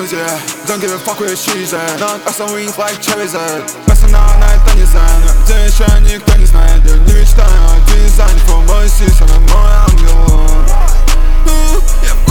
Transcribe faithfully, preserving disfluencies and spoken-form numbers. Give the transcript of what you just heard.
Uzi. Don't give a fuck with cheese. Not us on wings like cherries. Место на это не знаю, где еще никто не знает. Я не мечтаю о дизайне, for мой сис, она мой ангел. Я